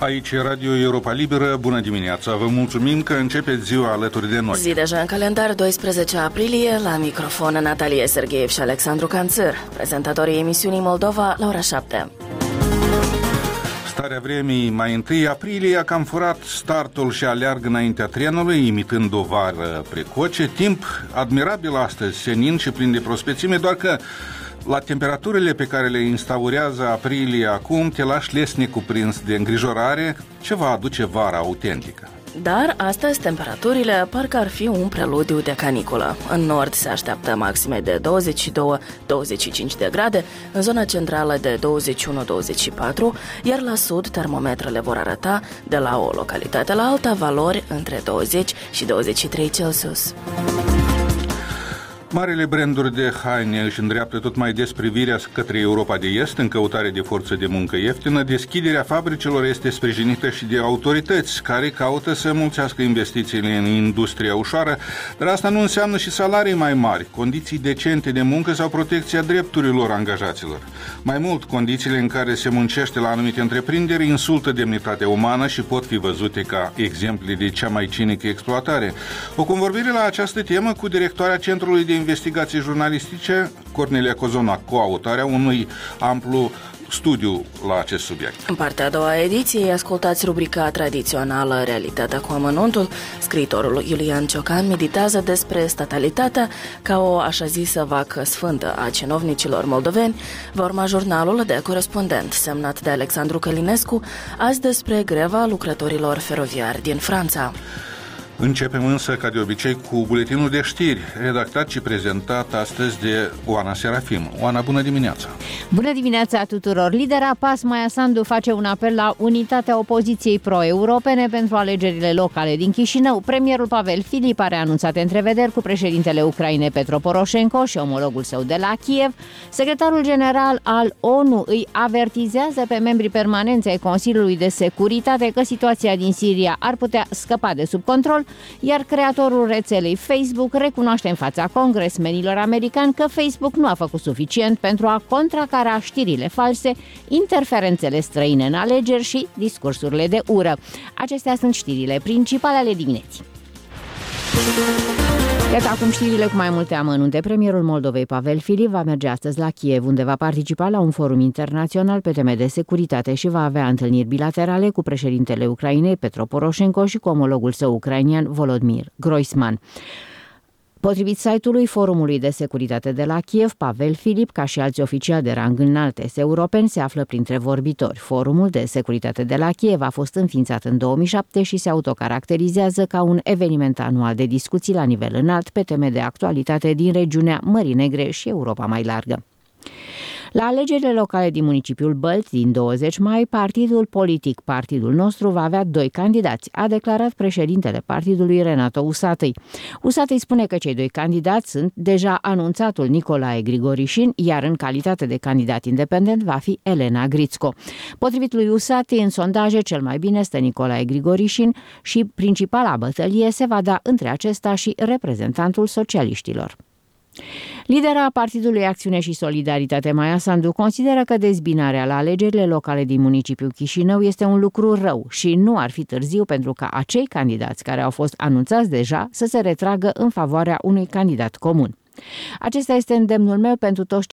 Aici e Radio Europa Liberă, bună dimineața! Vă mulțumim că începeți ziua alături de noi. Zi deja în calendar, 12 aprilie, la microfon Natalia Sergeev și Alexandru Canțăr, prezentatorii emisiunii Moldova la ora 7. Starea vremii mai 1 aprilie a cam furat startul și aleargă înaintea trenului, imitând o vară precoce. Timp admirabil astăzi, senin și plin de prospețime, doar că la temperaturile pe care le instaurează aprilie acum, te lași lesnic cuprins de îngrijorare ce va aduce vara autentică. Dar astăzi temperaturile parcă ar fi un preludiu de caniculă. În nord se așteaptă maxime de 22-25 de grade, în zona centrală de 21-24, iar la sud termometrele vor arăta de la o localitate la alta valori între 20 și 23 Celsius. Marile branduri de haine își îndreaptă tot mai des privirea către Europa de Est în căutare de forță de muncă ieftină. Deschiderea fabricilor este sprijinită și de autorități care caută să mulțească investițiile în industria ușoară, dar asta nu înseamnă și salarii mai mari, condiții decente de muncă sau protecția drepturilor angajaților. Mai mult, condițiile în care se muncește la anumite întreprinderi insultă demnitatea umană și pot fi văzute ca exemple de cea mai cinică exploatare. O convorbire la această temă cu directoarea Centrului de Investigații Jurnalistice, Cornelia Cozonac, coautarea unui amplu studiu la acest subiect. În partea a doua a ediției ascultați rubrica tradițională Realitatea cu amănuntul. Scriitorul Iulian Ciocan meditează despre statalitatea ca o așa zisă vacă sfântă a cinovnicilor moldoveni. Va urma jurnalul de corespondent semnat de Alexandru Călinescu, azi despre greva lucrătorilor feroviari din Franța. Începem însă, ca de obicei, cu buletinul de știri, redactat și prezentat astăzi de Oana Serafim. Oana, bună dimineața! Bună dimineața tuturor! Lidera PAS, Maia Sandu, face un apel la unitatea opoziției pro-europene pentru alegerile locale din Chișinău. Premierul Pavel Filip are anunțat întrevederi cu președintele Ucrainei Petro Poroșenko și omologul său de la Kiev. Secretarul general al ONU îi avertizează pe membrii permanenți ai Consiliului de Securitate că situația din Siria ar putea scăpa de sub control, iar creatorul rețelei Facebook recunoaște în fața congresmenilor americani că Facebook nu a făcut suficient pentru a contracara știrile false, interferențele străine în alegeri și discursurile de ură. Acestea sunt știrile principale ale dimineții. Iată acum știrile cu mai multe amănunte. Premierul Moldovei, Pavel Filip, va merge astăzi la Kiev, unde va participa la un forum internațional pe teme de securitate și va avea întâlniri bilaterale cu președintele Ucrainei, Petro Poroșenko, și cu omologul său ucrainian, Volodymyr Groisman. Potrivit site-ului Forumului de Securitate de la Kiev, Pavel Filip, ca și alți oficiali de rang înalt europeni, se află printre vorbitori. Forumul de Securitate de la Kiev a fost înființat în 2007 și se autocaracterizează ca un eveniment anual de discuții la nivel înalt pe teme de actualitate din regiunea Mării Negre și Europa mai largă. La alegerile locale din municipiul Bălți din 20 mai, partidul politic Partidul Nostru va avea 2 candidați, a declarat președintele partidului Renato Usatăi. Usatăi spune că cei 2 candidați sunt deja anunțatul Nicolae Grigorișin, iar în calitate de candidat independent va fi Elena Grițco. Potrivit lui Usatăi, în sondaje cel mai bine stă Nicolae Grigorișin și principala bătălie se va da între acesta și reprezentantul socialiștilor. Lidera Partidului Acțiune și Solidaritate, Maia Sandu, consideră că dezbinarea la alegerile locale din municipiul Chișinău este un lucru rău și nu ar fi târziu pentru ca acei candidați care au fost anunțați deja să se retragă în favoarea unui candidat comun. Acesta este îndemnul meu pentru toți